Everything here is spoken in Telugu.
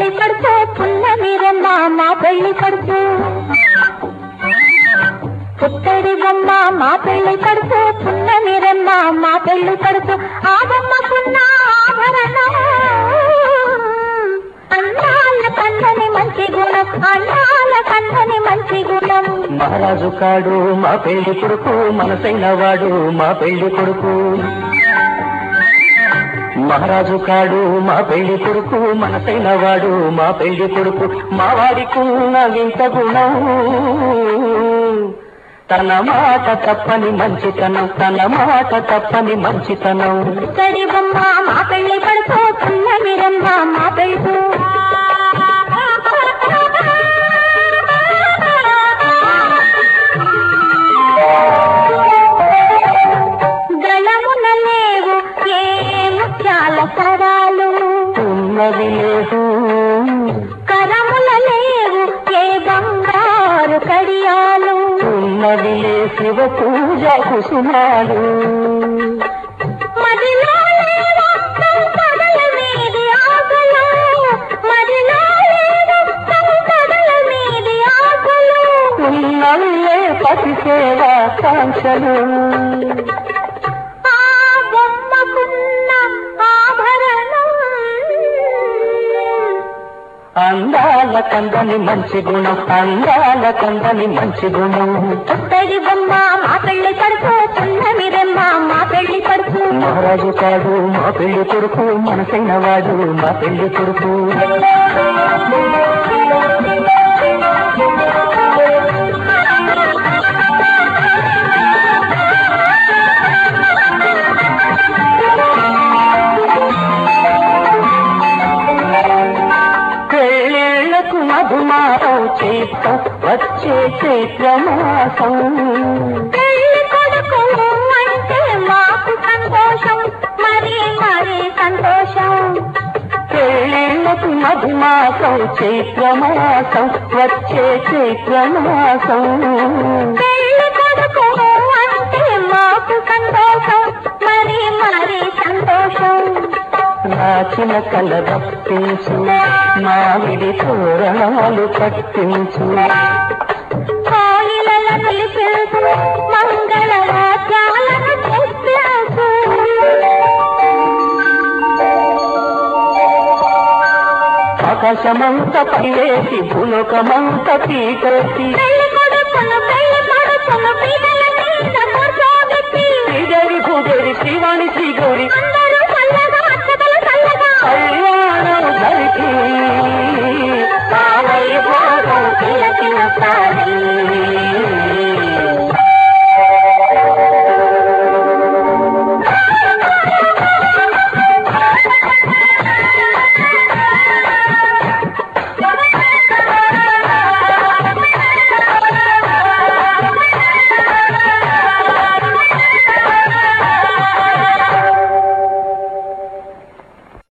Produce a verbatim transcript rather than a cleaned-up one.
పెళ్లి పడుతూ పున్నమిరమ్మ మా పెళ్లి పడుతూ పుత్తడి బొమ్మ మా పెళ్లి పడుతూ పున్నమిరమ్మ మా పెళ్లి పడుతూ ఆ బొమ్మకున్న ఆభరణం అన్నాల కన్నని మంచి గుణం అన్నాల కన్నని మంచి గుణం మహారాజు కాడు మా పెళ్లి కొడుకు మనసైన వాడు మా పెళ్లి కొడుకు మహారాజు కాడు మా పెళ్లి కొడుకు మనసైన వాడు మా పెళ్లి కొడుకు మా వాడికున్న వింత గుణం తన మాట తప్పని మంచితనం తన మాట తప్పని మంచితనం పుత్తడి బొమ్మ మా పెళ్లి పడుతూ పున్నమిరమ్మ మా పెళ్లి గళమున లేవు ఏ ముత్యాల సరాలు ఉన్నది లేదు కరముల లేవు ఏ బంగారు కడియాలు ఉన్నది లే శివ పూజ కుసుమాలు మదిలో లేవు కడల మీది ఆకులు మదిలో లేవు కడల మీది ఆకులు ఉన్నల్లే పతి సేవా కాంక్షలు ఆ బొమ్మకున్న ఆభరణం అందాల కందని మంచి గుణం అందాల కందని మంచి గుణం పుత్తడి బొమ్మ మా పెళ్లి పడుతూ పున్నమిరమ్మ మా పెళ్లి పడుతూ మహారాజు కాడు మా పెళ్లి కొడుకు మనసైన వాడు మా పెళ్లి కొడుకు పెళ్ళేళ్లకు మధుమాసం చేస్తాం వచ్చే చైత్రమాసం పెళ్లి కొడుకు అంటే మాకు సంతోషం మరి మరి సంతోషం పెళ్ళేళ్లకు మధుమాసం చైత్రమాసం వచ్చే చైత్రమాసం పెళ్లి కొడుకు అంటే మాకు సంతోషం మరి మరి సంతోషం నాచిన కల రప్పించు మామిడి తోరణాలు కట్టించు కోయిలలో నిలిపేసు మంగళ వాద్యాలను తెప్పించు ఆకాశమంత పైలేసి భూలోకమంత పీకేసి పెళ్లి కొడుకును పెళ్లి కొడుకును పిల్లల మీద కూర్చోబెట్టి శ్రీదేవి భూదేవి శ్రీవాణి శ్రీగౌరి అందరూ